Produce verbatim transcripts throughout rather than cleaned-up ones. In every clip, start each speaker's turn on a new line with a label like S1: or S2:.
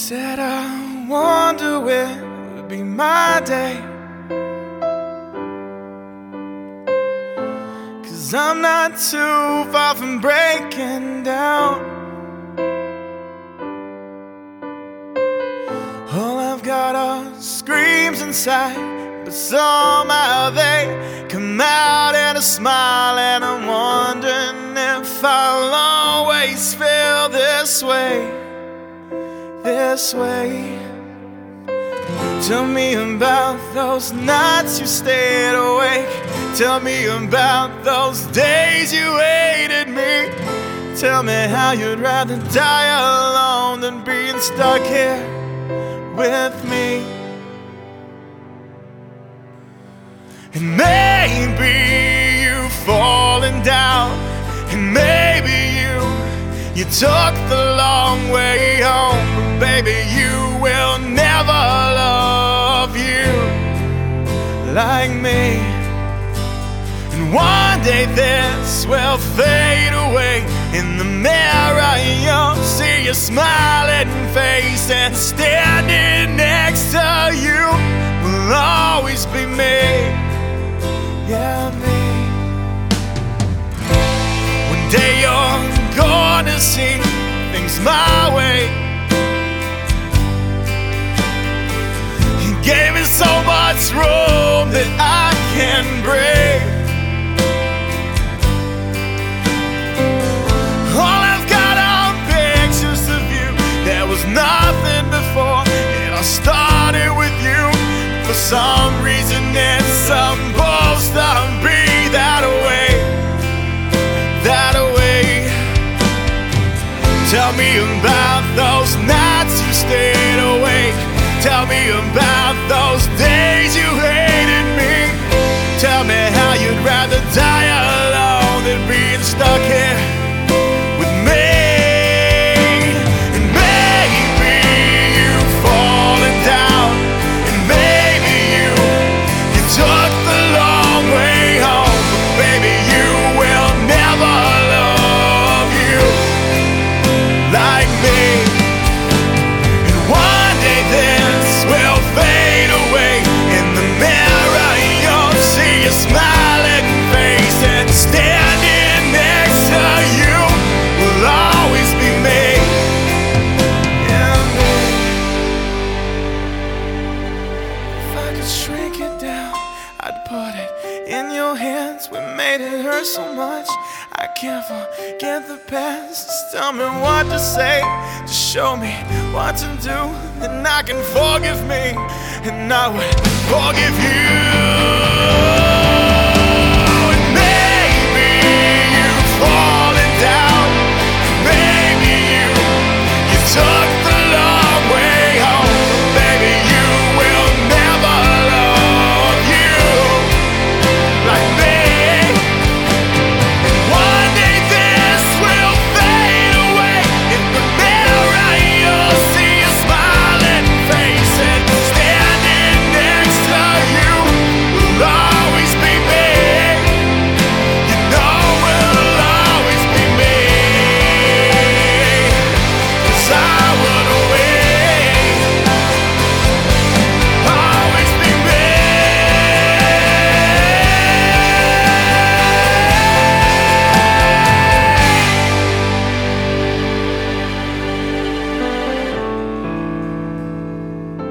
S1: Said I wonder when would be my day, 'cause I'm not too far from breaking down. All I've got are screams inside, but somehow they come out in a smile. And I'm wondering if I'll always feel this way, this way. Tell me about those nights you stayed awake. Tell me about those days you hated me. Tell me how you'd rather die alone than being stuck here with me. And maybe you've fallen down, and maybe you You took the long way home, but baby, you will never love you like me. And one day this will fade away. In the mirror you'll see your smiling face, and standing next to you will always be me. Yeah, me. One day you're gonna see things my way. You gave me so much room that I can breathe. All I've got are pictures of you. There was nothing before, and I started with you. For some reason it's supposed to be that way, that way. Tell me about those nights you stayed awake. Tell me about those days you hated me. Tell me how you'd rather die alone than being stuck here with me. And maybe you've fallen down, and maybe you you took the long way home, but baby, you will never love you like me. And one day this will fade away. In the mirror you'll see your smiling face, and standing next to you will always be me. Yeah, me. If I could shrink it down, I'd put it in your hands. We made it hurt so much, I can't forget the past. Just tell me what to say, just show me what to do, and I can forgive me, and I would forgive you. And maybe you've fallen down, maybe you you took the long way home, but baby, you will never love you like me.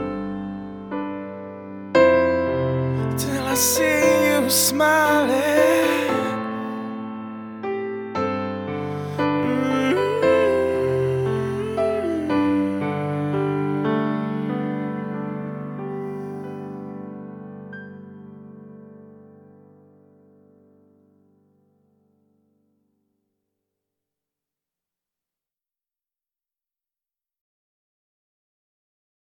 S1: Till I see you smiling.